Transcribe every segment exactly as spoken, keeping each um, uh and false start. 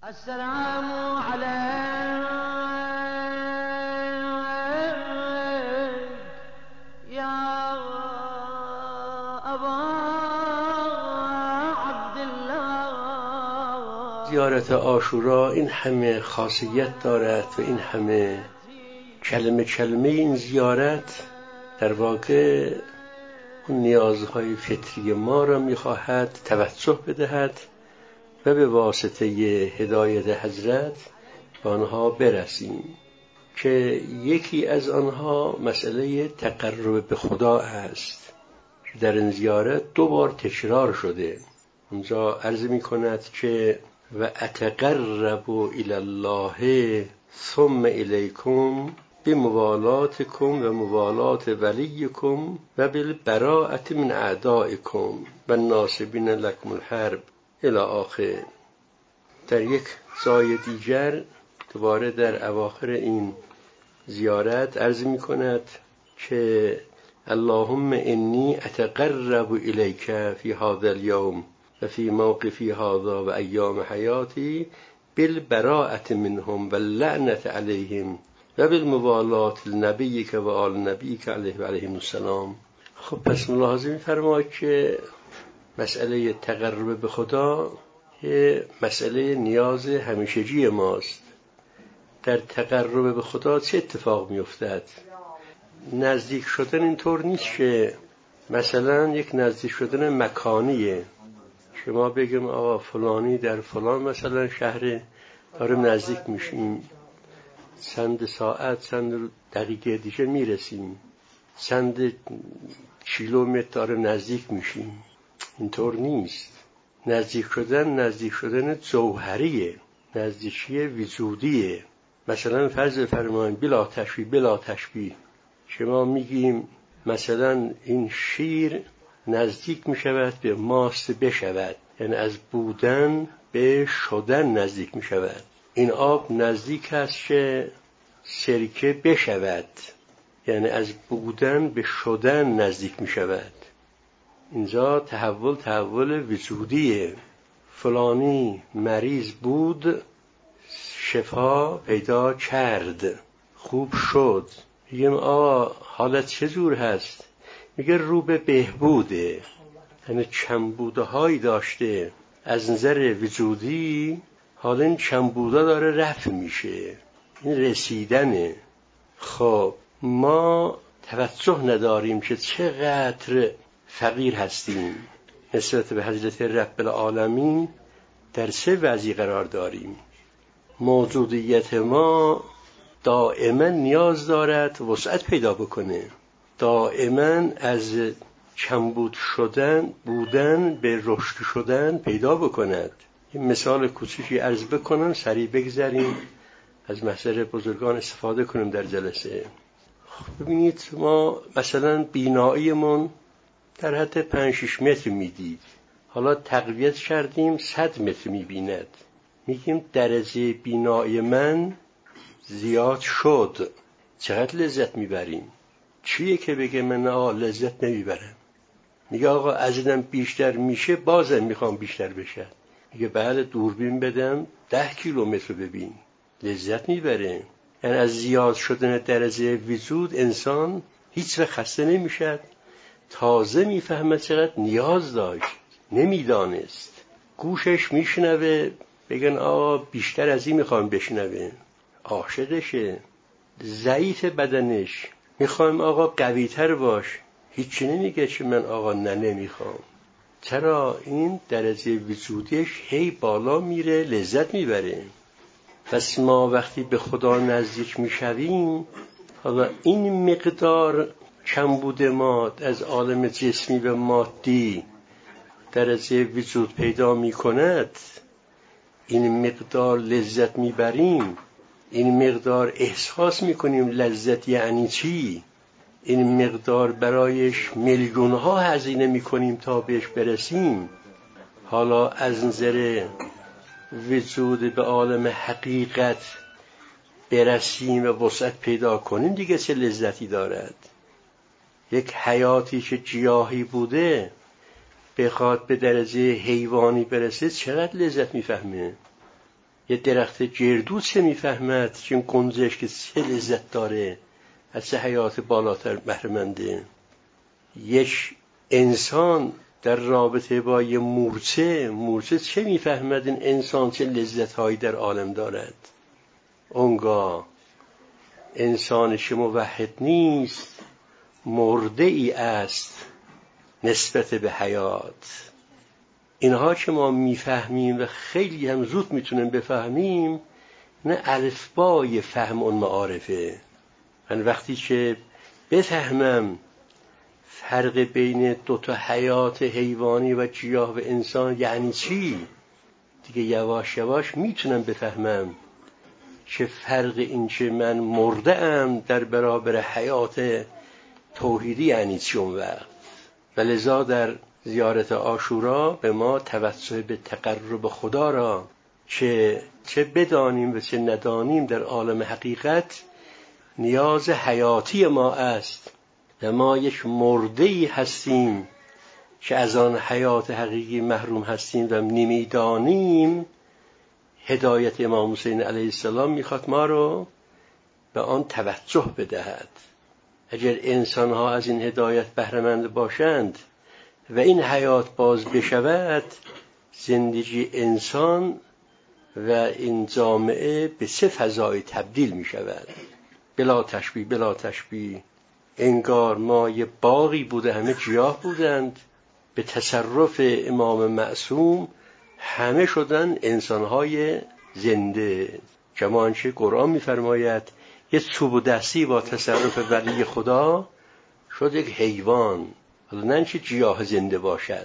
السلام عليك يا ابا عبدالله. زیارت عاشورا این همه خاصیت دارد و این همه کلمه کلمه این زیارت در واقع اون نیازهای فطری ما را میخواهد توسع بدهد و به واسطه هدایت حضرت به آنها برسیم که یکی از آنها مسئله تقرب به خدا است که در این زیارت دو بار تکرار شده. اونجا عرض می کند که و اتقرب الی الله ثم الیکم بموالاتکم و موالات ولیکم و بالبراءة من اعدائکم و الناصبین لکم الحرب الی آخر. در یک جای دیگر دوباره در اواخر این زیارت عرض می کند که اللهم انی اتقرب الیک فی هذا اليوم و فی موقفی هذا و ایام حیاتی بالبراءة منهم و اللعنة علیهم و بالموالات لنبیک و آل نبیک علیه و علیهم السلام. خب پس ملاحظه می فرماید که مسئله تقرب به خدا یه مسئله نیاز همیشگی ماست. در تقرب به خدا چه اتفاق می افتد؟ نزدیک شدن اینطور نیست که مثلا یک نزدیک شدن مکانیه، شما بگم آقا فلانی در فلان مثلا شهر داریم نزدیک میشیم، چند ساعت چند دقیقه دیگه میرسیم، چند کیلومتر داریم نزدیک میشیم. اینطور نیست. نزدیک شدن نزدیک شدن جوهریه، نزدیکی وجودیه. مثلا فرض فرمایید بلا تشبیه بلا تشبیه شما میگیم مثلا این شیر نزدیک میشود به ماست بشود، یعنی از بودن به شدن نزدیک میشود. این آب نزدیک است که سرکه بشود، یعنی از بودن به شدن نزدیک میشود. اینجا تحول تحول وجودیه. فلانی مریض بود، شفا پیدا کرد، خوب شد. میگم آقا حالت چجور هست؟ میگه رو به بهبوده، یعنی کمبوده هایی داشته از نظر وجودی، حالا این کمبوده داره رفع میشه، این رسیدنه. خب ما توجه نداریم که چقدر فقیر هستیم نسبت به حضرت رب العالمین. در سه وضعی قرار داریم. موجودیت ما دائما نیاز دارد وسعت پیدا بکنه، دائما از کمبود شدن بودن به رشد شدن پیدا بکند. این مثال کوچیکی عرض بکنم، سریع بگذریم از محضر بزرگان استفاده کنیم در جلسه. خب ببینید ما مثلا بیناییمون در حد پنج شش متر میدید، حالا تقویت کردیم صد متر میبیند. میگیم درجه بینایی من زیاد شد، چقدر لذت میبریم. چیه که بگه من آقا لذت نمیبرم؟ میگه آقا از اینم بیشتر میشه بازم میخوام بیشتر بشه. میگه بله دوربین بدم ده کیلومتر ببین، لذت میبره. یعنی از زیاد شدن درجه وجود انسان هیچ وقت خسته نمیشد، تازه میفهمه چقدر نیاز داشت، نمیدانست. گوشش میشنوه بگن آقا بیشتر از این میخوام بشنوه، عاشقشه. ضعیف بدنش میخوام آقا قویتر باش، هیچی نمیگه که من آقا نه نمیخوام. چرا؟ این درجه وجودیش هی بالا میره، لذت میبره. پس ما وقتی به خدا نزدیک میشویم، حالا این مقدار کمبود ما از عالم جسمی و مادی درجه وجود پیدا میکند، این مقدار لذت میبریم، این مقدار احساس میکنیم لذت یعنی چی، این مقدار برایش میلیون ها هزینه میکنیم تا بهش برسیم. حالا از نظر وجود به عالم حقیقت برسیم و وسعت پیدا کنیم دیگه چه لذتی دارد. یک حیاتی که گیاهی بوده بخواد به درجه حیوانی برسه چقدر لذت میفهمه. یه درخت جردو چه میفهمد که این گنجش که چه لذت داره، از چه حیات بالاتر بهره‌منده. یک انسان در رابطه با یه مورچه مورچه چه میفهمد این انسان چه لذت‌هایی در عالم دارد. اونگاه انسان که موحد نیست مرده ای است نسبت به حیات. اینها که ما میفهمیم و خیلی هم زود میتونیم بفهمیم، نه الفبای فهم اون معارفه. من وقتی که بفهمم فرق بین دو تا حیات حیوانی و گیاه و انسان یعنی چی، دیگه یواش یواش میتونم بفهمم که فرق این که من مرده ام در برابر حیات توحیدی یعنی چی اون وقت. و لذا در زیارت عاشورا به ما توسل به تقرب خدا را که چه بدانیم و چه ندانیم در عالم حقیقت نیاز حیاتی ما است و ما یک مرده‌ای هستیم که از آن حیات حقیقی محروم هستیم و نمیدانیم. هدایت امام حسین علیه السلام میخواد ما رو به آن توجه بدهد. اگر انسان‌ها از این هدایت بهره‌مند باشند و این حیات باز بشود، زندگی انسان و این جامعه به چه فضایی تبدیل می شود. بلا تشبیه بلا تشبیه انگار ما یه باغی بوده، همه گیاه بودند، به تصرف امام معصوم همه شدن انسان‌های زنده. کما آنچه قرآن می‌فرماید یه چوب و دستی با تصرف ولی خدا شد یک حیوان، حالا نه اینکه گیاه زنده باشد.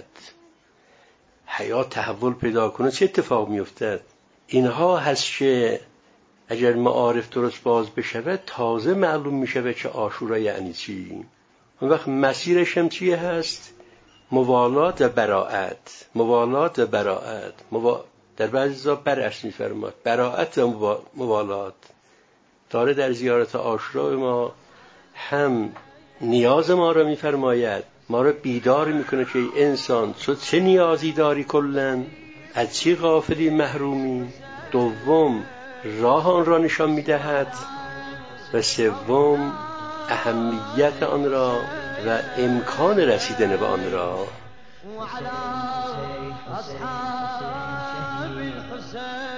حیات تحول پیدا کنه چه اتفاق می‌افتد؟ اینها هست که اگر معارف درست باز بشود تازه معلوم می‌شود که عاشورا یعنی چی. اون وقت مسیرش هم چیه هست؟ موالات و براءت. موالات و براءت موا... در بعضی جا برعکس می‌فرماد براءت و موالات. داره در زیارت عاشورا ما هم نیاز ما را می‌فرماید، ما را بیدار می‌کنه که ای انسان تو چه نیازی داری کلاً، از چی غافلی محرومی. دوم راه آن را نشان می‌دهد و سوم اهمیت آن را و امکان رسیدن به آن را. وعلى أصحاب الحسين